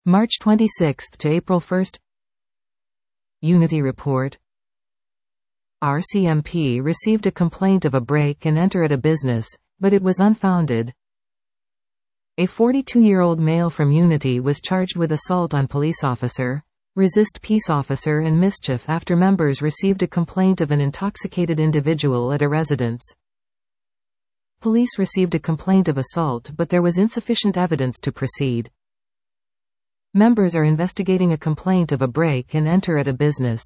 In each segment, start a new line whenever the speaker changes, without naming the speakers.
March 26 to April 1. Unity report. RCMP received a complaint of a break and enter at a business, but it was unfounded. A 42-year-old male from Unity was charged with assault on police officer, resist peace officer and mischief after members received a complaint of an intoxicated individual at a residence. Police received a complaint of assault, but there was insufficient evidence to proceed. Members are investigating a complaint of a break and enter at a business.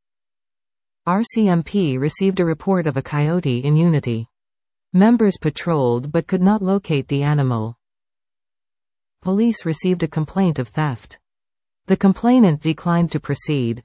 RCMP received a report of a coyote in Unity. Members patrolled but could not locate the animal. Police received a complaint of theft. The complainant declined to proceed.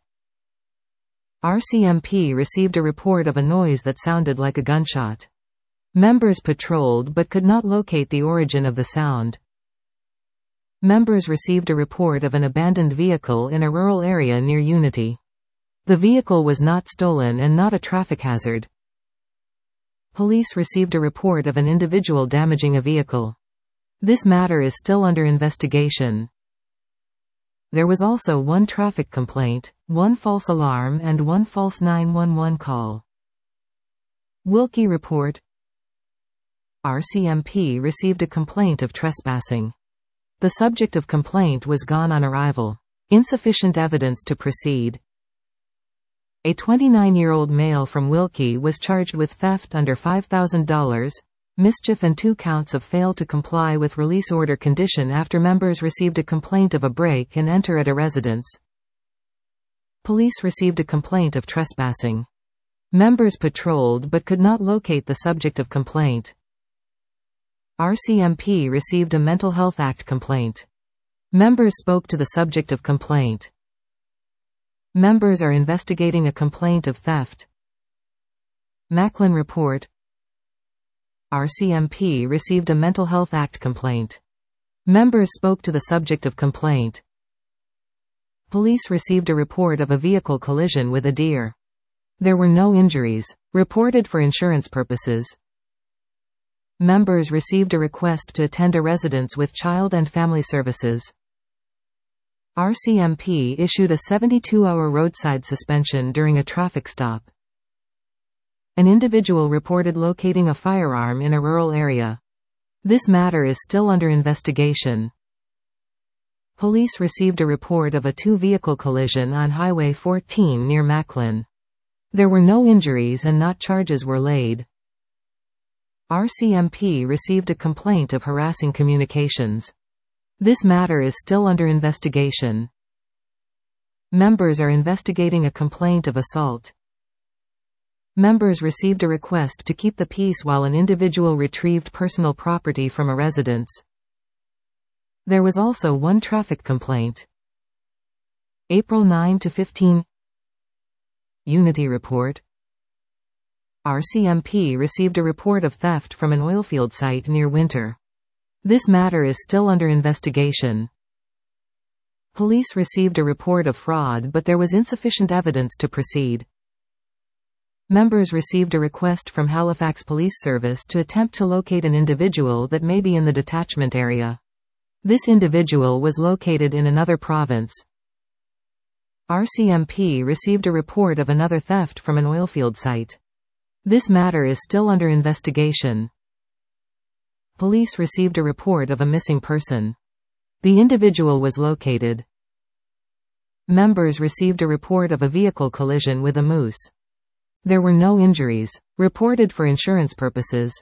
RCMP received a report of a noise that sounded like a gunshot. Members patrolled but could not locate the origin of the sound. Members received a report of an abandoned vehicle in a rural area near Unity. The vehicle was not stolen and not a traffic hazard. Police received a report of an individual damaging a vehicle. This matter is still under investigation. There was also one traffic complaint, one false alarm and one false 911 call. Wilkie report. RCMP received a complaint of trespassing. The subject of complaint was gone on arrival. Insufficient evidence to proceed. A 29-year-old male from Wilkie was charged with theft under $5,000, mischief and 2 counts of fail to comply with release order condition after members received a complaint of a break and enter at a residence. Police received a complaint of trespassing. Members patrolled but could not locate the subject of complaint. RCMP received a Mental Health Act complaint. Members spoke to the subject of complaint. Members are investigating a complaint of theft. Macklin report. RCMP received a Mental Health Act complaint. Members spoke to the subject of complaint. Police received a report of a vehicle collision with a deer. There were no injuries, reported for insurance purposes. Members received a request to attend a residence with Child and Family Services. RCMP issued a 72-hour roadside suspension during a traffic stop. An individual reported locating a firearm in a rural area. This matter is still under investigation. Police received a report of a 2-vehicle collision on Highway 14 near Macklin. There were no injuries and no charges were laid. RCMP received a complaint of harassing communications. This matter is still under investigation. Members are investigating a complaint of assault. Members received a request to keep the peace while an individual retrieved personal property from a residence. There was also one traffic complaint. April 9 to 15. Unity report. RCMP received a report of theft from an oilfield site near Winter. This matter is still under investigation. Police received a report of fraud, but there was insufficient evidence to proceed. Members received a request from Halifax Police Service to attempt to locate an individual that may be in the detachment area. This individual was located in another province. RCMP received a report of another theft from an oilfield site. This matter is still under investigation. Police received a report of a missing person. The individual was located. Members received a report of a vehicle collision with a moose. There were no injuries, reported for insurance purposes.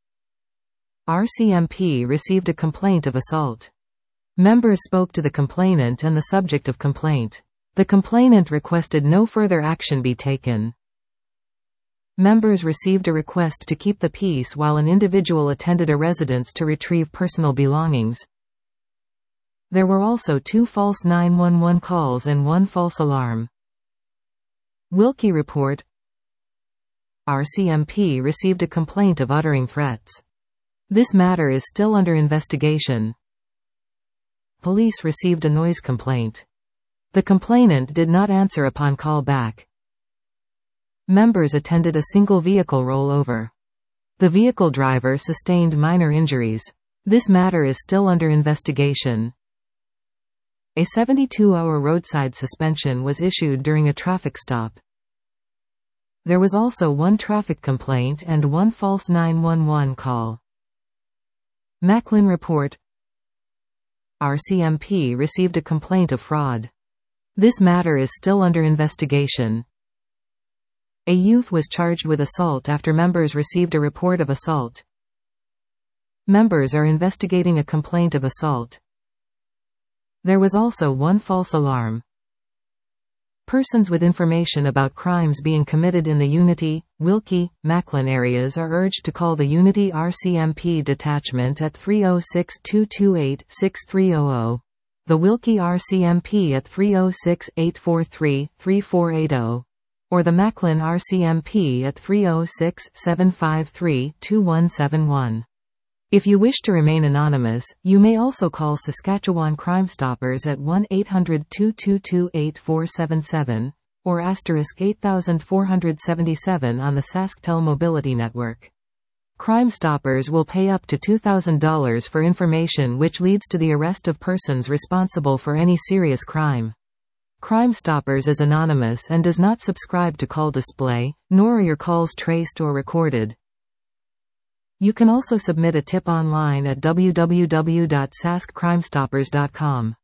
RCMP received a complaint of assault. Members spoke to the complainant and the subject of complaint. The complainant requested no further action be taken. Members received a request to keep the peace while an individual attended a residence to retrieve personal belongings. There were also 2 false 911 calls and 1 false alarm. Wilkie report. RCMP received a complaint of uttering threats. This matter is still under investigation. Police received a noise complaint. The complainant did not answer upon call back. Members attended a single vehicle rollover. The vehicle driver sustained minor injuries. This matter is still under investigation. A 72-hour roadside suspension was issued during a traffic stop. There was also one traffic complaint and one false 911 call. Macklin report: RCMP received a complaint of fraud. This matter is still under investigation. A youth was charged with assault after members received a report of assault. Members are investigating a complaint of assault. There was also one false alarm. Persons with information about crimes being committed in the Unity, Wilkie, Macklin areas are urged to call the Unity RCMP detachment at 306-228-6300, the Wilkie RCMP at 306-843-3480, or the Macklin RCMP at 306-753-2171. If you wish to remain anonymous, you may also call Saskatchewan Crime Stoppers at 1-800-222-8477, or *8477 on the SaskTel Mobility Network. Crime Stoppers will pay up to $2,000 for information which leads to the arrest of persons responsible for any serious crime. Crime Stoppers is anonymous and does not subscribe to call display, nor are your calls traced or recorded. You can also submit a tip online at www.saskcrimestoppers.com.